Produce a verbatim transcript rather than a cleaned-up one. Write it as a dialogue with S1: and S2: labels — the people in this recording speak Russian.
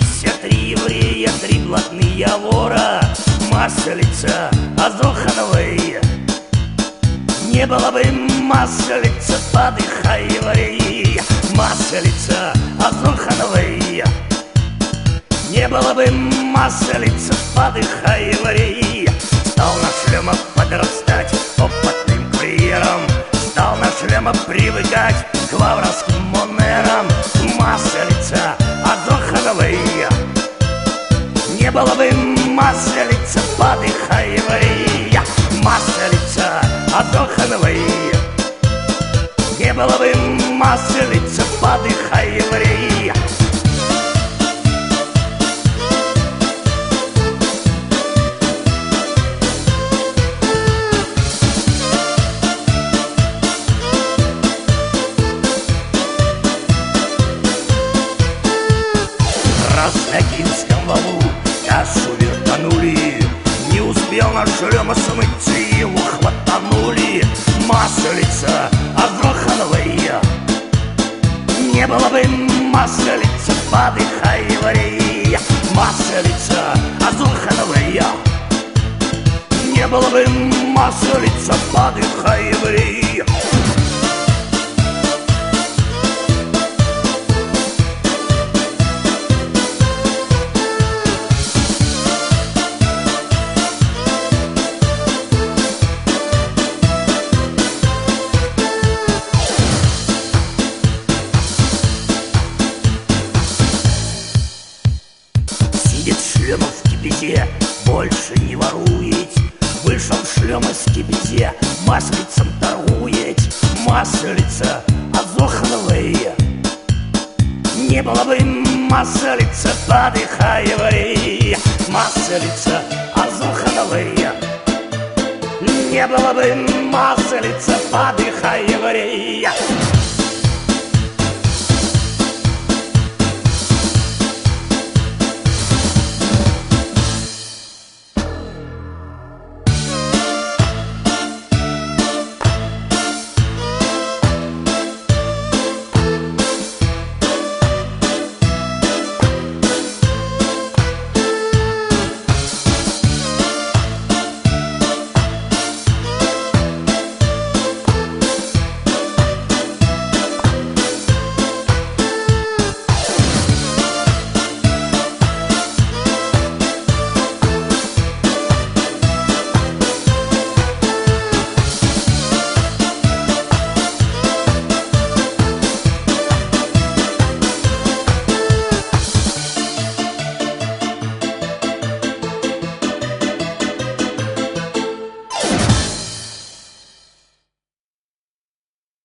S1: Все три еврея, три блатные вора, маслица Азохановой. Не было бы маслица, подыхай, еврей, маслица Азохановой. Не было бы маслица, подыхай, еврей. Стал наш Лёма подрастать опытным курьером, стал наш Лёма привыкать к вавровским монерам. Маслица Азохановой. Не было бы маслица, подыхай, еврей, маслица Азохановой. Не было бы маслица, подыхай, еврей. В Красногинском валу кашу вертанули, не успел наш Лёма смыться, его хватанули. Маслица Азохановой. Не было бы маслица, подыхай, еврей, маслица Азохановой. Не было бы маслица, подыхай, еврей. Сидит Шлёма в кибеде, больше не ворует. Вышел Шлёма с кибеде, маслицем торгует. Маслица Азохановой. Не было бы маслица, подыхай, еврей, маслица Азохановой. Не было бы маслица, подыхай, еврей.